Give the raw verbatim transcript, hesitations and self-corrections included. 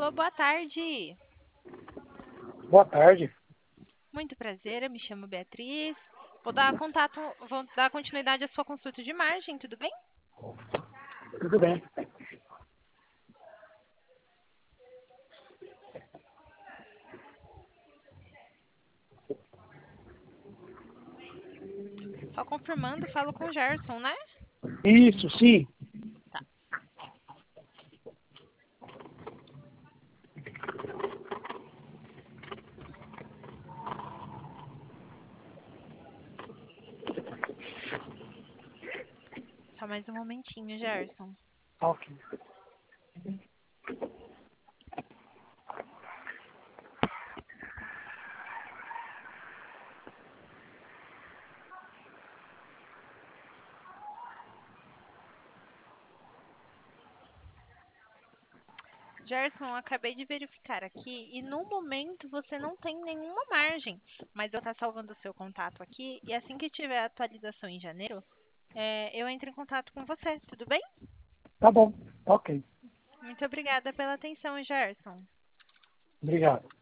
Alô, boa tarde. Boa tarde. Muito prazer, eu me chamo Beatriz. Vou dar contato, vou dar continuidade à sua consulta de margem, tudo bem? Tudo bem. Só confirmando, falo com o Gerson, né? Isso, sim. Tá. Só mais um momentinho, Gerson. Ok. Gerson, eu acabei de verificar aqui e no momento você não tem nenhuma margem, mas eu estou salvando o seu contato aqui e assim que tiver a atualização em janeiro, é, eu entro em contato com você, tudo bem? Tá bom. Ok. Muito obrigada pela atenção, Gerson. Obrigado.